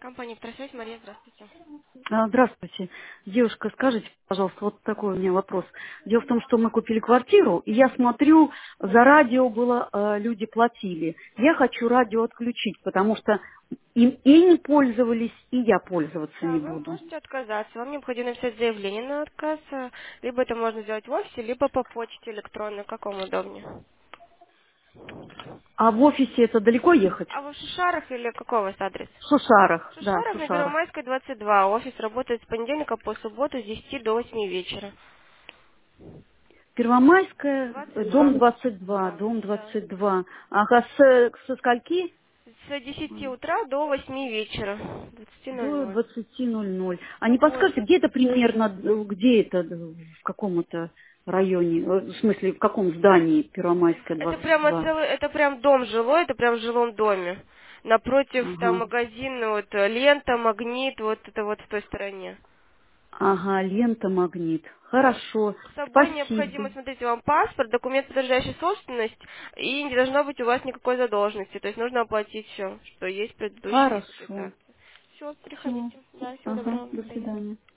Компания «Вторсвязь», Мария, здравствуйте. Здравствуйте. Девушка, скажите, пожалуйста, вот такой у меня вопрос. Дело в том, что мы купили квартиру, и я смотрю, за радио было, люди платили. Я хочу радио отключить, потому что им и не пользовались, и я пользоваться Да, не вы буду. можете отказаться. Вам необходимо написать заявление на отказ. Либо это можно сделать в офисе, либо по почте электронной, как вам удобнее. А в офисе это далеко ехать? А вы в Шушарах или какой у вас адрес? В Шушарах, В да, в Шушарах на Шушарах. Первомайской, 22. Офис работает с понедельника по субботу с 10 до 8 вечера. Первомайская, дом 22. 22, Да, дом да. 22. Ага, со скольки? С 10 утра до 8 вечера. До 20:00. 20:00. А не подскажете, Суббота. где это примерно, где это, в каком это районе, в смысле, в каком здании Первомайская, Это прямо 22? целый, это прям дом жилой, это прям в жилом доме. Напротив там Ага. магазин, вот лента, магнит, вот это вот в той стороне. Ага, лента «Магнит». Да. Хорошо, С собой спасибо. необходимо, смотрите, вам паспорт, документ, подтверждающий собственность, и не должно быть у вас никакой задолженности. То есть нужно оплатить все, что есть в предыдущей Хорошо. регистрации. Все, Все. приходите. Да, всего Ага, доброго, до до свидания. свидания.